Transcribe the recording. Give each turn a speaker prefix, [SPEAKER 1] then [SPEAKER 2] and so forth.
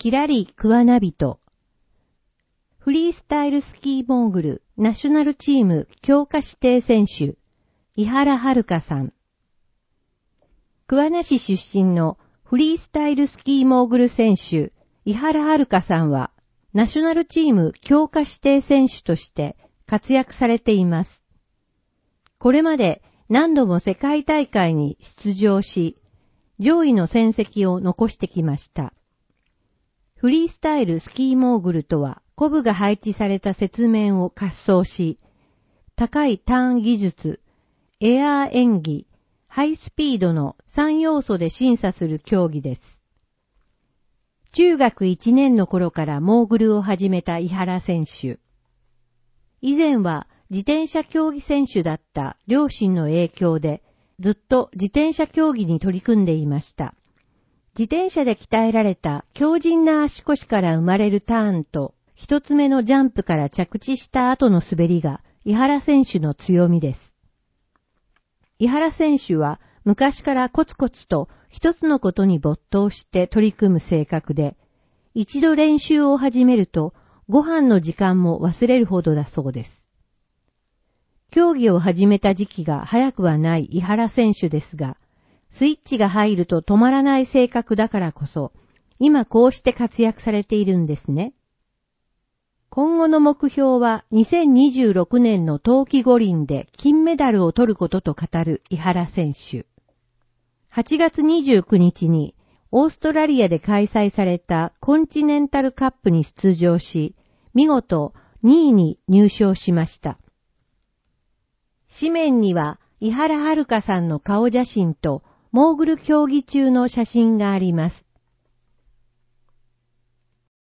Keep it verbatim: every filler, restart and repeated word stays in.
[SPEAKER 1] キラリクワナビト。フリースタイルスキーモーグルナショナルチーム強化指定選手、井原遥さん。桑名市出身のフリースタイルスキーモーグル選手、井原遥さんは、ナショナルチーム強化指定選手として活躍されています。これまで何度も世界大会に出場し、上位の戦績を残してきました。フリースタイルスキーモーグルとは、コブが配置された雪面を滑走し、高いターン技術、エアー演技、ハイスピードのさん要素で審査する競技です。中学いちねんの頃からモーグルを始めた井原選手。以前は自転車競技選手だった両親の影響で、ずっと自転車競技に取り組んでいました。自転車で鍛えられた強靭な足腰から生まれるターンと、一つ目のジャンプから着地した後の滑りが井原選手の強みです。井原選手は昔からコツコツと一つのことに没頭して取り組む性格で、一度練習を始めるとご飯の時間も忘れるほどだそうです。競技を始めた時期が早くはない井原選手ですが、スイッチが入ると止まらない性格だからこそ、今こうして活躍されているんですね。今後の目標はにせんにじゅうろくねんの冬季五輪で金メダルを取ることと語る井原選手。はちがつにじゅうくにちにオーストラリアで開催されたコンチネンタルカップに出場し、見事にいに入賞しました。紙面には井原遥さんの顔写真とモーグル競技中の写真があります。